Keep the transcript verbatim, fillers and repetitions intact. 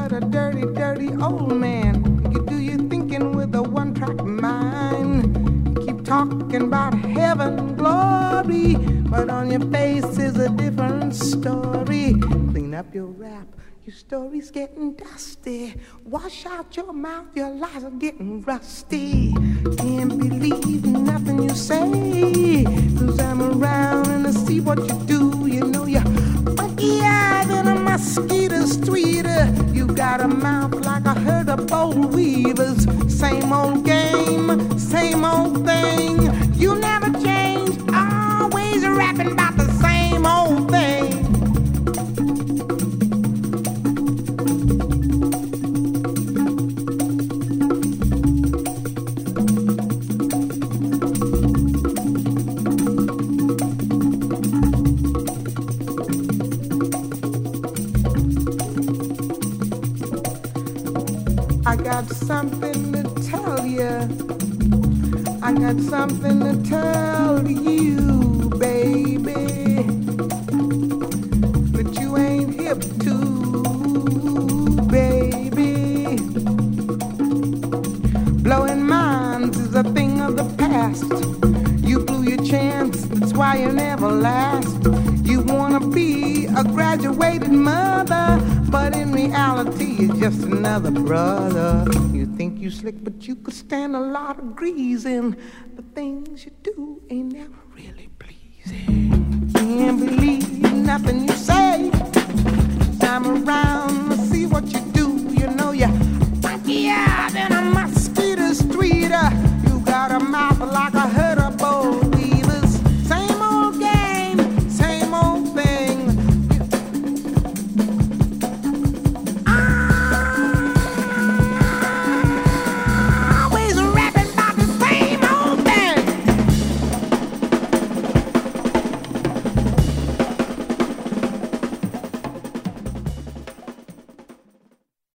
but a dirty, dirty old man. You do your thinking with a one-track mind. Keep talking about heaven, glory, but on your face is a different story. Clean up your rap, your story's getting dusty. Wash out your mouth, your lies are getting rusty. Can't believe nothing you say, 'cause I'm around and I see what you do. You know you're funkier than a mosquito's tweeter. You got a mouth like a herd of bold weavers. Same old game, same old thing. You never change, always rapping about the same old thing. I got something to tell you. I got something to tell you, baby, that you ain't hip to, baby. Blowing minds is a thing of the past. You blew your chance, that's why you never last. You wanna be a graduated mother, but in reality you're just another brother. You think you slick, but you could stand a lot of greasing. The things you do ain't never really pleasing. Can't believe nothing you say. I'm around to see what you do.